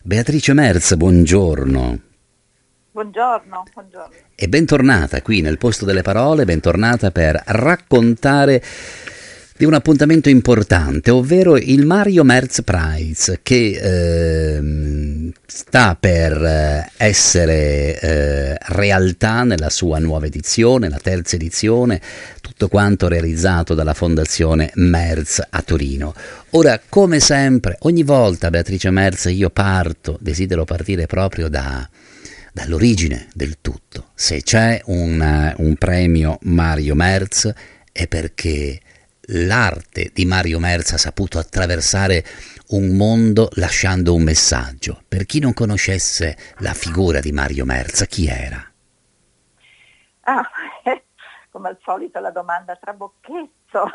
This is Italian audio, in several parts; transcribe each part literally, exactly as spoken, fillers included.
Beatrice Merz, buongiorno. Buongiorno, buongiorno. E bentornata qui nel Posto delle Parole, bentornata per raccontare di un appuntamento importante, ovvero il Mario Merz Prize, che eh, sta per essere eh, realtà nella sua nuova edizione, la terza edizione, tutto quanto realizzato dalla Fondazione Merz a Torino. Ora, come sempre, ogni volta, Beatrice Merz, io parto, desidero partire proprio da... dall'origine del tutto. Se c'è un, un premio Mario Merz è perché l'arte di Mario Merz ha saputo attraversare un mondo lasciando un messaggio. Per chi non conoscesse la figura di Mario Merz, chi era? Ah, come al solito la domanda trabocchetto.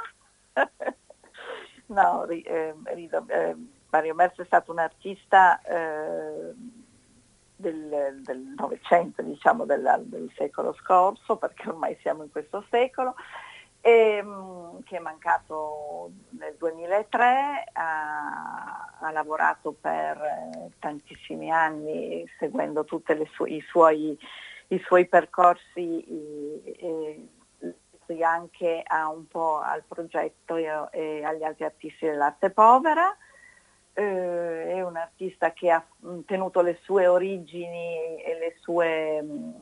no, eh, rido, eh, Mario Merz è stato un artista eh, del, del Novecento, diciamo del, del secolo scorso, perché ormai siamo in questo secolo, e, che è mancato nel duemilatré, ha, ha lavorato per eh, tantissimi anni seguendo tutti i suoi, i suoi percorsi e, e anche a un po' al progetto e, e agli altri artisti dell'arte povera. Eh, è un artista che ha tenuto le sue origini e le sue mh,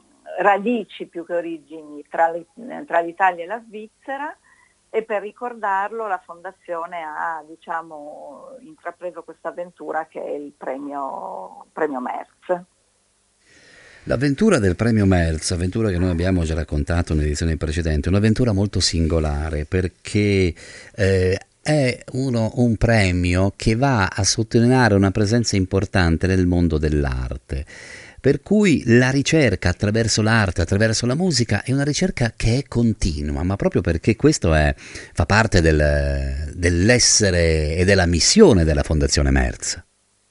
radici più che origini tra, le, tra l'Italia e la Svizzera, e per ricordarlo la Fondazione ha diciamo intrapreso questa avventura che è il premio, premio Merz. L'avventura del premio Merz, avventura che noi abbiamo già raccontato nell'edizione precedente, è un'avventura molto singolare perché eh, è uno, un premio che va a sottolineare una presenza importante nel mondo dell'arte. Per cui la ricerca attraverso l'arte, attraverso la musica, è una ricerca che è continua, ma proprio perché questo è, fa parte del, dell'essere e della missione della Fondazione Merz.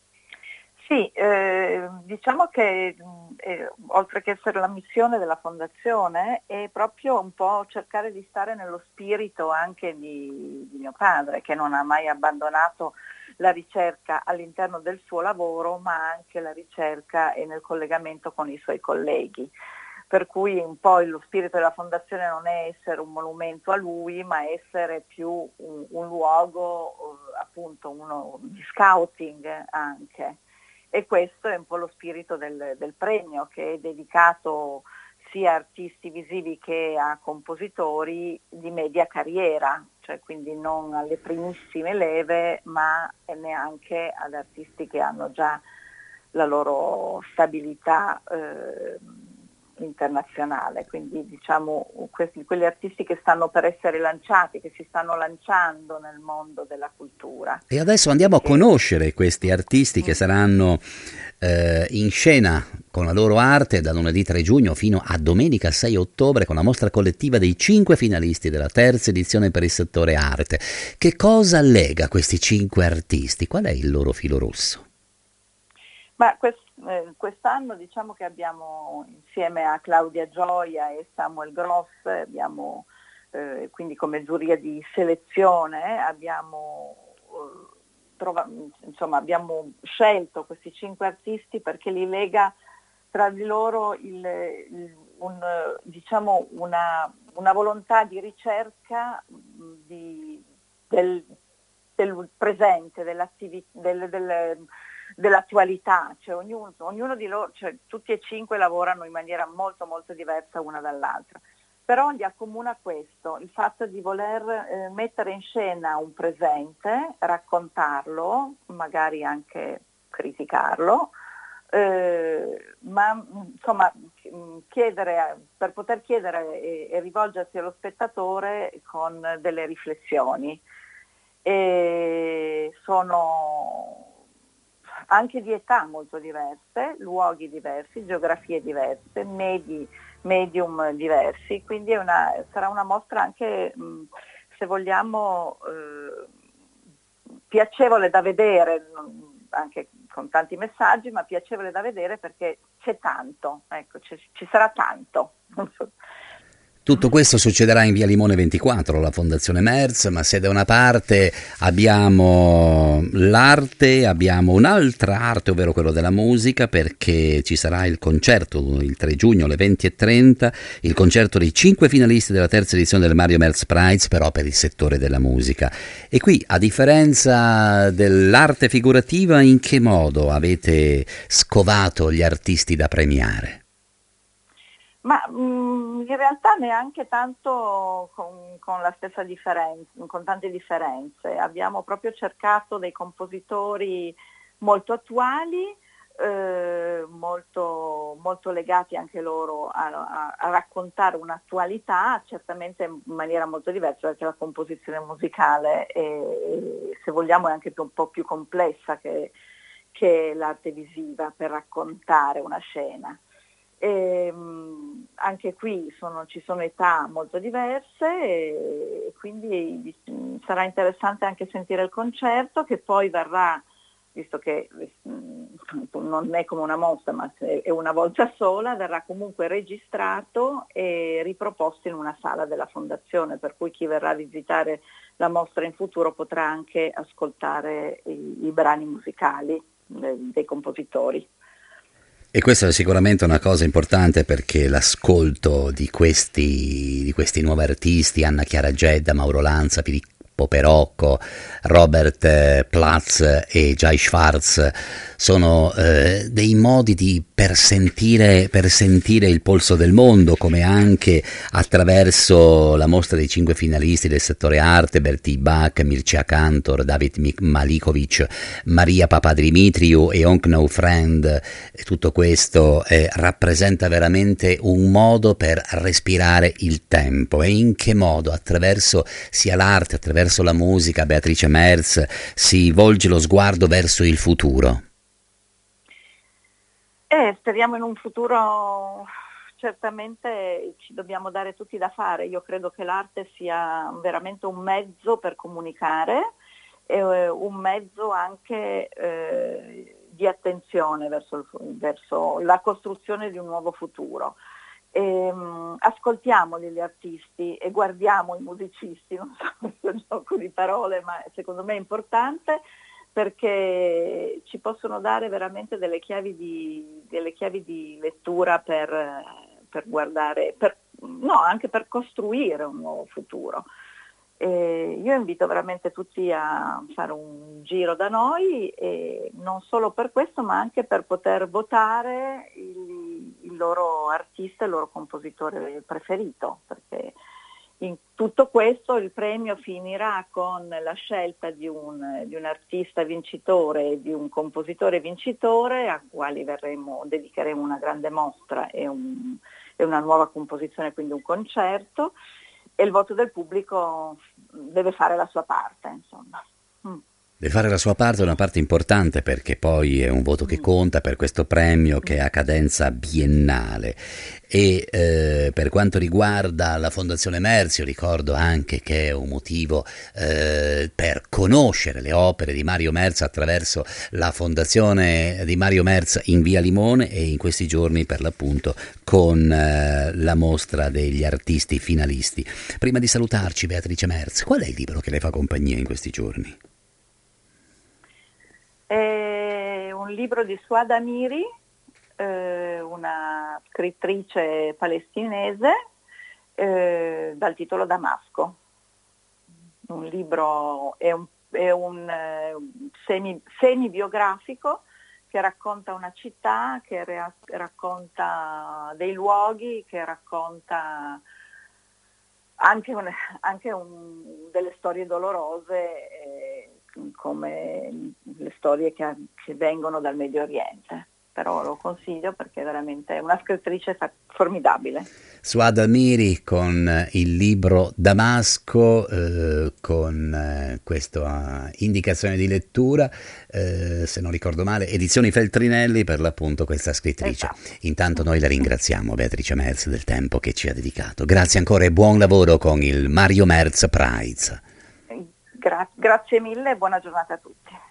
Sì, eh, diciamo che eh, oltre che essere la missione della Fondazione è proprio un po' cercare di stare nello spirito anche di, di mio padre, che non ha mai abbandonato la ricerca all'interno del suo lavoro, ma anche la ricerca e nel collegamento con i suoi colleghi. Per cui un po' lo spirito della Fondazione non è essere un monumento a lui, ma essere più un, un luogo, appunto, uno di scouting anche. E questo è un po' lo spirito del, del premio, che è dedicato sia a artisti visivi che a compositori di media carriera, cioè quindi non alle primissime leve, ma neanche ad artisti che hanno già la loro stabilità eh, internazionale. Quindi diciamo questi, quegli artisti che stanno per essere lanciati, che si stanno lanciando nel mondo della cultura. E adesso andiamo a conoscere questi artisti che saranno eh, in scena con la loro arte da lunedì tre giugno fino a domenica sei ottobre con la mostra collettiva dei cinque finalisti della terza edizione per il settore arte. Che cosa lega questi cinque artisti? Qual è il loro filo rosso? Ma quest, eh, quest'anno diciamo che abbiamo insieme a Claudia Gioia e Samuel Gross, abbiamo eh, quindi come giuria di selezione, abbiamo, eh, trova, insomma, abbiamo scelto questi cinque artisti perché li lega tra di loro il, il, un, diciamo una, una volontà di ricerca di, del, del presente, dell'attività, del, del, dell'attualità, cioè ognuno, ognuno di loro, cioè tutti e cinque lavorano in maniera molto molto diversa una dall'altra, però gli accomuna questo, il fatto di voler eh, mettere in scena un presente, raccontarlo, magari anche criticarlo, eh, ma insomma chiedere, per poter chiedere e, e rivolgersi allo spettatore con delle riflessioni. E sono anche di età molto diverse, luoghi diversi, geografie diverse, medi, medium diversi, quindi è una, sarà una mostra anche, mh, se vogliamo, eh, piacevole da vedere, anche con tanti messaggi, ma piacevole da vedere perché c'è tanto, ecco, ci sarà tanto. Tutto questo succederà in via Limone ventiquattro, la Fondazione Merz, ma se da una parte abbiamo l'arte, abbiamo un'altra arte, ovvero quello della musica, perché ci sarà il concerto il tre giugno alle venti e trenta, il concerto dei cinque finalisti della terza edizione del Mario Merz Prize, però per il settore della musica. E qui, a differenza dell'arte figurativa, in che modo avete scovato gli artisti da premiare? Ma mh, in realtà neanche tanto con, con la stessa differenza, con tante differenze. Abbiamo proprio cercato dei compositori molto attuali, eh, molto, molto legati anche loro a, a, a raccontare un'attualità, certamente in maniera molto diversa, perché la composizione musicale è, se vogliamo, è anche più, un po' più complessa che, che l'arte visiva per raccontare una scena. E, mh, anche qui sono, ci sono età molto diverse e, e quindi mh, sarà interessante anche sentire il concerto, che poi verrà, visto che mh, non è come una mostra ma è una volta sola, verrà comunque registrato e riproposto in una sala della Fondazione, per cui chi verrà a visitare la mostra in futuro potrà anche ascoltare i, i brani musicali dei, dei compositori. E questa è sicuramente una cosa importante, perché l'ascolto di questi, di questi nuovi artisti, Anna Chiara Gedda, Mauro Lanza, Filippo Perocco, Robert eh, Platz e Jai Schwartz, sono eh, dei modi di per sentire, per sentire il polso del mondo, come anche attraverso la mostra dei cinque finalisti del settore arte, Bertil Bach, Mircea Cantor, David Malikovic, Maria Papadimitriou e Onkno Friend. E tutto questo eh, rappresenta veramente un modo per respirare il tempo. E in che modo, attraverso sia l'arte, attraverso la musica, Beatrice Merz si volge lo sguardo verso il futuro? Eh, speriamo in un futuro, certamente ci dobbiamo dare tutti da fare. Io credo che l'arte sia veramente un mezzo per comunicare, e un mezzo anche eh, di attenzione verso, verso la costruzione di un nuovo futuro. E, um, ascoltiamoli gli artisti e guardiamo i musicisti, non so questo gioco di parole, ma secondo me è importante, perché ci possono dare veramente delle chiavi di, delle chiavi di lettura per, per guardare, per, no, anche per costruire un nuovo futuro. E io invito veramente tutti a fare un giro da noi, e non solo per questo, ma anche per poter votare il, il loro artista, il loro compositore preferito, perché in tutto questo il premio finirà con la scelta di un, di un artista vincitore e di un compositore vincitore, a quali verremo, dedicheremo una grande mostra e, un, e una nuova composizione, quindi un concerto, e il voto del pubblico deve fare la sua parte, insomma. Mm. Deve fare la sua parte, una parte importante, perché poi è un voto che conta per questo premio che ha cadenza biennale. E eh, per quanto riguarda la Fondazione Merz, io ricordo anche che è un motivo eh, per conoscere le opere di Mario Merz attraverso la Fondazione di Mario Merz in via Limone, e in questi giorni per l'appunto con eh, la mostra degli artisti finalisti. Prima di salutarci, Beatrice Merz, qual è il libro che le fa compagnia in questi giorni? È un libro di Suad Amiri, eh, una scrittrice palestinese, eh, dal titolo Damasco. Un libro, è un, è un eh, semi, semi-biografico che racconta una città, che re- racconta dei luoghi, che racconta anche, un, anche un, delle storie dolorose, eh, come le storie che, che vengono dal Medio Oriente. Però lo consiglio perché è veramente una scrittrice formidabile. Suad Amiri con il libro Damasco, eh, con eh, questa indicazione di lettura, eh, se non ricordo male, Edizioni Feltrinelli, per l'appunto questa scrittrice. Esatto. Intanto noi la ringraziamo, Beatrice Merz, del tempo che ci ha dedicato. Grazie ancora e buon lavoro con il Mario Merz Prize. Gra- grazie mille e buona giornata a tutti.